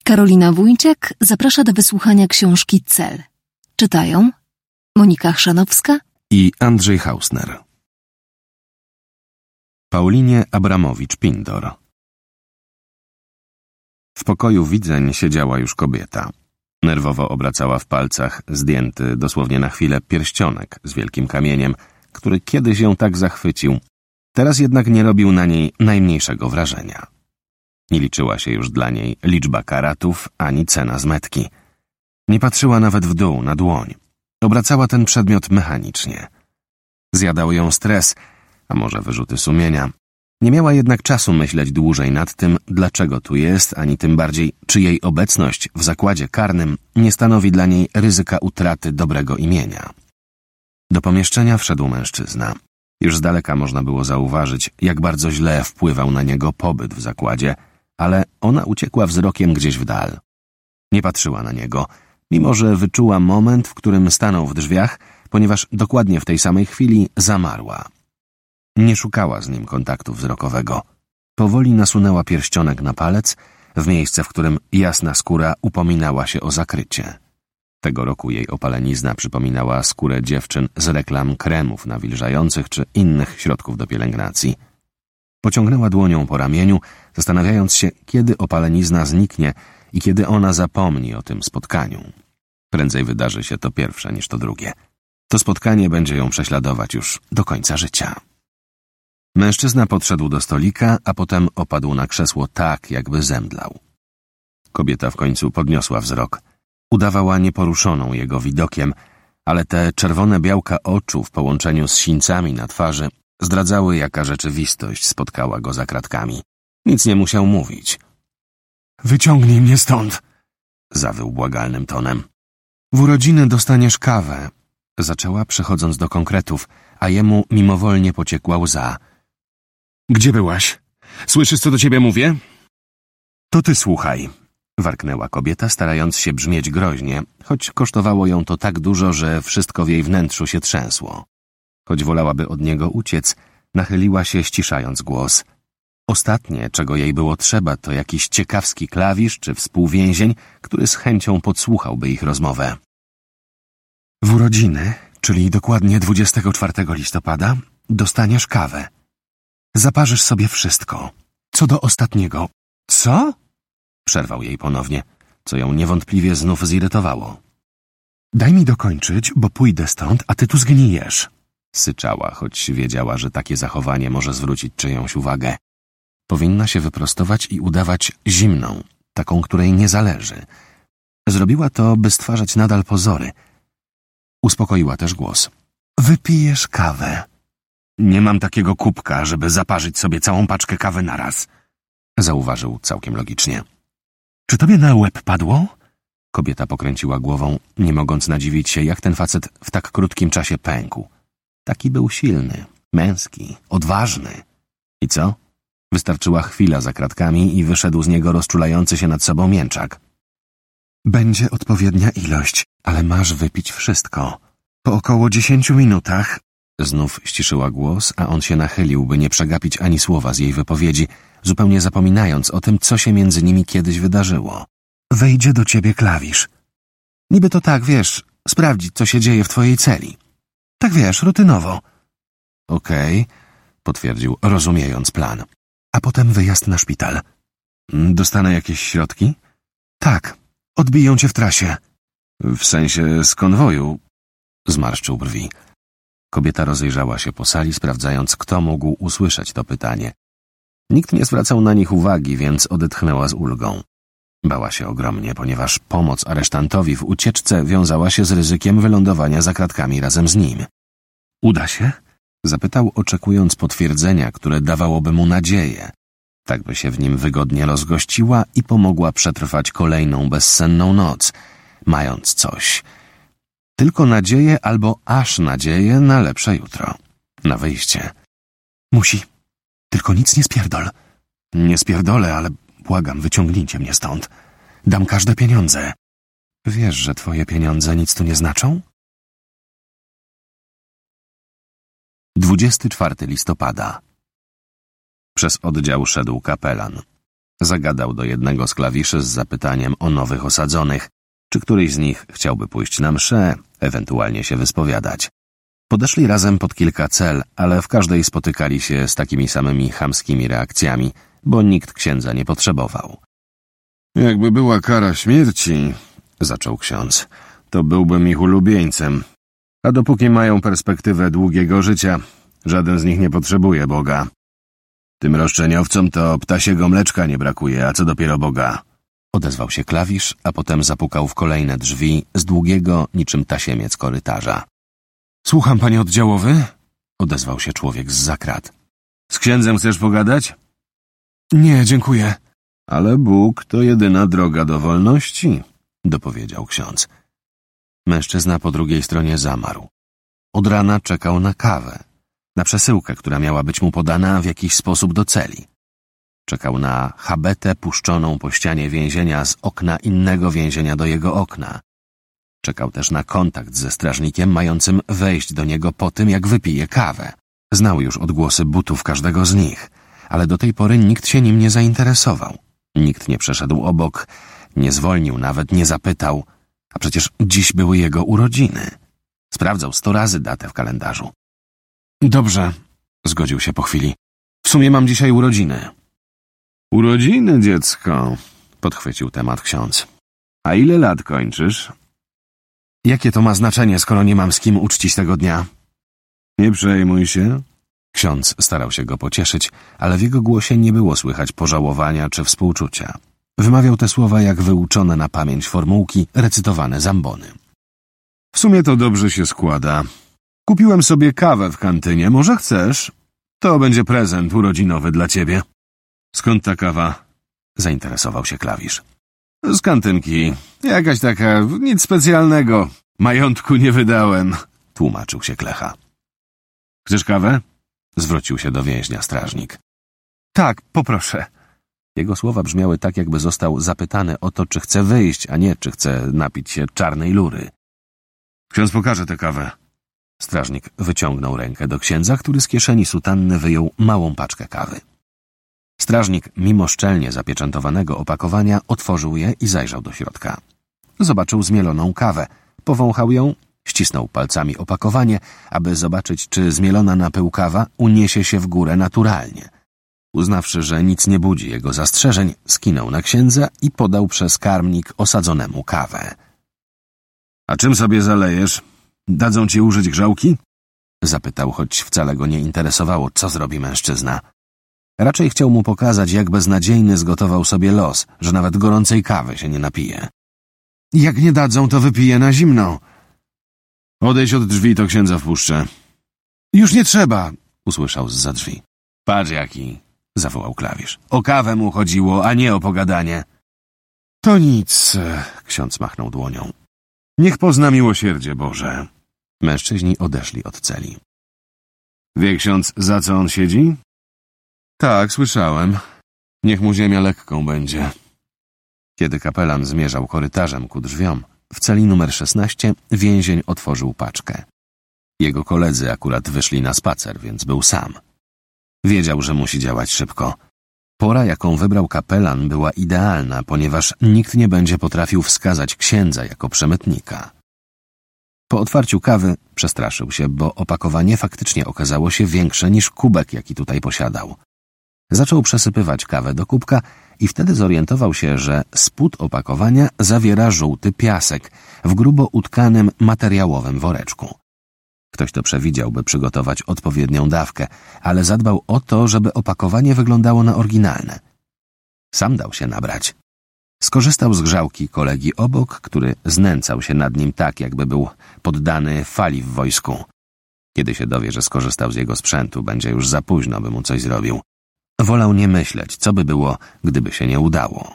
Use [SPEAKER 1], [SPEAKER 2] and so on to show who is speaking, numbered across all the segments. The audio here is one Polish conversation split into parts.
[SPEAKER 1] Karolina Wójciak zaprasza do wysłuchania książki Cel. Czytają Monika Chrzanowska
[SPEAKER 2] i Andrzej Hausner. Paulinie Abramowicz-Pindor. W pokoju widzeń siedziała już kobieta. Nerwowo obracała w palcach zdjęty dosłownie na chwilę pierścionek z wielkim kamieniem, który kiedyś ją tak zachwycił. Teraz jednak nie robił na niej najmniejszego wrażenia. Nie liczyła się już dla niej liczba karatów ani cena zmetki. Nie patrzyła nawet w dół, na dłoń. Obracała ten przedmiot mechanicznie. Zjadał ją stres, a może wyrzuty sumienia. Nie miała jednak czasu myśleć dłużej nad tym, dlaczego tu jest, ani tym bardziej, czy jej obecność w zakładzie karnym nie stanowi dla niej ryzyka utraty dobrego imienia. Do pomieszczenia wszedł mężczyzna. Już z daleka można było zauważyć, jak bardzo źle wpływał na niego pobyt w zakładzie, ale ona uciekła wzrokiem gdzieś w dal. Nie patrzyła na niego, mimo że wyczuła moment, w którym stanął w drzwiach, ponieważ dokładnie w tej samej chwili zamarła. Nie szukała z nim kontaktu wzrokowego. Powoli nasunęła pierścionek na palec, w miejsce, w którym jasna skóra upominała się o zakrycie. Tego roku jej opalenizna przypominała skórę dziewczyn z reklam kremów nawilżających czy innych środków do pielęgnacji. Pociągnęła dłonią po ramieniu, zastanawiając się, kiedy opalenizna zniknie i kiedy ona zapomni o tym spotkaniu. Prędzej wydarzy się to pierwsze niż to drugie. To spotkanie będzie ją prześladować już do końca życia. Mężczyzna podszedł do stolika, a potem opadł na krzesło tak, jakby zemdlał. Kobieta w końcu podniosła wzrok. Udawała nieporuszoną jego widokiem, ale te czerwone białka oczu w połączeniu z sińcami na twarzy zdradzały, jaka rzeczywistość spotkała go za kratkami. Nic nie musiał mówić.
[SPEAKER 3] Wyciągnij mnie stąd,
[SPEAKER 2] zawył błagalnym tonem.
[SPEAKER 3] W urodziny dostaniesz kawę,
[SPEAKER 2] zaczęła, przechodząc do konkretów, a jemu mimowolnie pociekła łza.
[SPEAKER 3] Gdzie byłaś? Słyszysz, co do ciebie mówię?
[SPEAKER 2] To ty słuchaj, warknęła kobieta, starając się brzmieć groźnie, choć kosztowało ją to tak dużo, że wszystko w jej wnętrzu się trzęsło. Choć wolałaby od niego uciec, nachyliła się, ściszając głos. Ostatnie, czego jej było trzeba, to jakiś ciekawski klawisz czy współwięzień, który z chęcią podsłuchałby ich rozmowę.
[SPEAKER 3] W urodziny, czyli dokładnie 24 listopada, dostaniesz kawę. Zaparzysz sobie wszystko. Co do ostatniego. Co?
[SPEAKER 2] Przerwał jej ponownie, co ją niewątpliwie znów zirytowało.
[SPEAKER 3] Daj mi dokończyć, bo pójdę stąd, a ty tu zgnijesz.
[SPEAKER 2] Syczała, choć wiedziała, że takie zachowanie może zwrócić czyjąś uwagę. Powinna się wyprostować i udawać zimną, taką, której nie zależy. Zrobiła to, by stwarzać nadal pozory. Uspokoiła też głos.
[SPEAKER 3] Wypijesz kawę.
[SPEAKER 2] Nie mam takiego kubka, żeby zaparzyć sobie całą paczkę kawy naraz, zauważył całkiem logicznie.
[SPEAKER 3] Czy tobie na łeb padło?
[SPEAKER 2] Kobieta pokręciła głową, nie mogąc nadziwić się, jak ten facet w tak krótkim czasie pękł. Taki był silny, męski, odważny. I co? Wystarczyła chwila za kratkami i wyszedł z niego rozczulający się nad sobą mięczak.
[SPEAKER 3] Będzie odpowiednia ilość, ale masz wypić wszystko. Po około 10 minutach...
[SPEAKER 2] Znów ściszyła głos, a on się nachylił, by nie przegapić ani słowa z jej wypowiedzi, zupełnie zapominając o tym, co się między nimi kiedyś wydarzyło.
[SPEAKER 3] Wejdzie do ciebie klawisz.
[SPEAKER 2] Niby to tak, wiesz, sprawdzić, co się dzieje w twojej celi.
[SPEAKER 3] Tak wiesz, rutynowo.
[SPEAKER 2] Okej, potwierdził, rozumiejąc plan.
[SPEAKER 3] A potem wyjazd na szpital.
[SPEAKER 2] Dostanę jakieś środki?
[SPEAKER 3] Tak, odbiją cię w trasie.
[SPEAKER 2] W sensie z konwoju? Zmarszczył brwi. Kobieta rozejrzała się po sali, sprawdzając, kto mógł usłyszeć to pytanie. Nikt nie zwracał na nich uwagi, więc odetchnęła z ulgą. Bała się ogromnie, ponieważ pomoc aresztantowi w ucieczce wiązała się z ryzykiem wylądowania za kratkami razem z nim.
[SPEAKER 3] Uda się?
[SPEAKER 2] Zapytał, oczekując potwierdzenia, które dawałoby mu nadzieję. Tak by się w nim wygodnie rozgościła i pomogła przetrwać kolejną bezsenną noc, mając coś. Tylko nadzieję albo aż nadzieję na lepsze jutro. Na wyjście.
[SPEAKER 3] Musi. Tylko nic nie spierdol.
[SPEAKER 2] Nie spierdolę, ale
[SPEAKER 3] błagam, wyciągnijcie mnie stąd. Dam każde pieniądze.
[SPEAKER 2] Wiesz, że twoje pieniądze nic tu nie znaczą? 24 listopada. Przez oddział szedł kapelan. Zagadał do jednego z klawiszy z zapytaniem o nowych osadzonych, czy któryś z nich chciałby pójść na mszę, ewentualnie się wyspowiadać. Podeszli razem pod kilka cel, ale w każdej spotykali się z takimi samymi chamskimi reakcjami, bo nikt księdza nie potrzebował.
[SPEAKER 3] Jakby była kara śmierci,
[SPEAKER 2] zaczął ksiądz,
[SPEAKER 3] to byłbym ich ulubieńcem. A dopóki mają perspektywę długiego życia, żaden z nich nie potrzebuje Boga. Tym roszczeniowcom to ptasiego mleczka nie brakuje, a co dopiero Boga.
[SPEAKER 2] Odezwał się klawisz, a potem zapukał w kolejne drzwi z długiego, niczym tasiemiec korytarza.
[SPEAKER 3] Słucham, panie oddziałowy?
[SPEAKER 2] Odezwał się człowiek zza krat.
[SPEAKER 3] Z księdzem chcesz pogadać?
[SPEAKER 2] Nie, dziękuję.
[SPEAKER 3] Ale Bóg to jedyna droga do wolności,
[SPEAKER 2] dopowiedział ksiądz. Mężczyzna po drugiej stronie zamarł. Od rana czekał na kawę, na przesyłkę, która miała być mu podana w jakiś sposób do celi. Czekał na habetę puszczoną po ścianie więzienia z okna innego więzienia do jego okna. Czekał też na kontakt ze strażnikiem mającym wejść do niego po tym, jak wypije kawę. Znał już odgłosy butów każdego z nich, ale do tej pory nikt się nim nie zainteresował. Nikt nie przeszedł obok, nie zwolnił, nawet nie zapytał, a przecież dziś były jego urodziny. Sprawdzał 100 razy datę w kalendarzu.
[SPEAKER 3] Dobrze,
[SPEAKER 2] zgodził się po chwili. W sumie mam dzisiaj urodziny.
[SPEAKER 3] Urodziny, dziecko,
[SPEAKER 2] podchwycił temat ksiądz.
[SPEAKER 3] A ile lat kończysz?
[SPEAKER 2] Jakie to ma znaczenie, skoro nie mam z kim uczcić tego dnia?
[SPEAKER 3] Nie przejmuj się.
[SPEAKER 2] Ksiądz starał się go pocieszyć, ale w jego głosie nie było słychać pożałowania czy współczucia. Wymawiał te słowa jak wyuczone na pamięć formułki, recytowane z ambony.
[SPEAKER 3] W sumie to dobrze się składa. Kupiłem sobie kawę w kantynie, może chcesz? To będzie prezent urodzinowy dla ciebie. Skąd ta kawa?
[SPEAKER 2] Zainteresował się klawisz.
[SPEAKER 3] Z kantynki. Jakaś taka, nic specjalnego. Majątku nie wydałem,
[SPEAKER 2] tłumaczył się klecha.
[SPEAKER 3] Chcesz kawę?
[SPEAKER 2] Zwrócił się do więźnia strażnik.
[SPEAKER 3] Tak, poproszę.
[SPEAKER 2] Jego słowa brzmiały tak, jakby został zapytany o to, czy chce wyjść, a nie czy chce napić się czarnej lury.
[SPEAKER 3] Ksiądz pokaże tę kawę.
[SPEAKER 2] Strażnik wyciągnął rękę do księdza, który z kieszeni sutanny wyjął małą paczkę kawy. Strażnik, mimo szczelnie zapieczętowanego opakowania, otworzył je i zajrzał do środka. Zobaczył zmieloną kawę, powąchał ją, ścisnął palcami opakowanie, aby zobaczyć, czy zmielona na pył kawa uniesie się w górę naturalnie. Uznawszy, że nic nie budzi jego zastrzeżeń, skinął na księdza i podał przez karmnik osadzonemu kawę.
[SPEAKER 3] A czym sobie zalejesz? Dadzą ci użyć grzałki?
[SPEAKER 2] Zapytał, choć wcale go nie interesowało, co zrobi mężczyzna. Raczej chciał mu pokazać, jak beznadziejny zgotował sobie los, że nawet gorącej kawy się nie napije.
[SPEAKER 3] Jak nie dadzą, to wypiję na zimno. Odejdź od drzwi, to księdza wpuszczę.
[SPEAKER 2] Już nie trzeba, usłyszał zza drzwi.
[SPEAKER 3] Patrz jaki,
[SPEAKER 2] zawołał klawisz.
[SPEAKER 3] O kawę mu chodziło, a nie o pogadanie.
[SPEAKER 2] To nic, ksiądz machnął dłonią.
[SPEAKER 3] Niech pozna miłosierdzie Boże.
[SPEAKER 2] Mężczyźni odeszli od celi.
[SPEAKER 3] Wie ksiądz, za co on siedzi?
[SPEAKER 2] Tak, słyszałem. Niech mu ziemia lekką będzie. Kiedy kapelan zmierzał korytarzem ku drzwiom, w celi numer 16 więzień otworzył paczkę. Jego koledzy akurat wyszli na spacer, więc był sam. Wiedział, że musi działać szybko. Pora, jaką wybrał kapelan, była idealna, ponieważ nikt nie będzie potrafił wskazać księdza jako przemytnika. Po otwarciu kawy przestraszył się, bo opakowanie faktycznie okazało się większe niż kubek, jaki tutaj posiadał. Zaczął przesypywać kawę do kubka i wtedy zorientował się, że spód opakowania zawiera żółty piasek w grubo utkanym materiałowym woreczku. Ktoś to przewidział, by przygotować odpowiednią dawkę, ale zadbał o to, żeby opakowanie wyglądało na oryginalne. Sam dał się nabrać. Skorzystał z grzałki kolegi obok, który znęcał się nad nim tak, jakby był poddany fali w wojsku. Kiedy się dowie, że skorzystał z jego sprzętu, będzie już za późno, by mu coś zrobił. Wolał nie myśleć, co by było, gdyby się nie udało.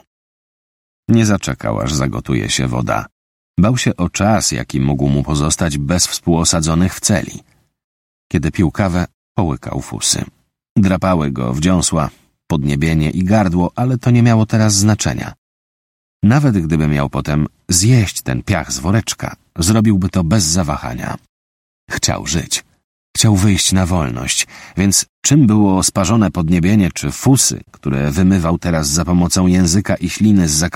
[SPEAKER 2] Nie zaczekał, aż zagotuje się woda. Bał się o czas, jaki mógł mu pozostać bez współosadzonych w celi. Kiedy pił kawę, połykał fusy. Drapały go wdziąsła, podniebienie i gardło, ale to nie miało teraz znaczenia. Nawet gdyby miał potem zjeść ten piach z woreczka, zrobiłby to bez zawahania. Chciał żyć. Chciał wyjść na wolność, więc czym było sparzone podniebienie czy fusy, które wymywał teraz za pomocą języka i śliny z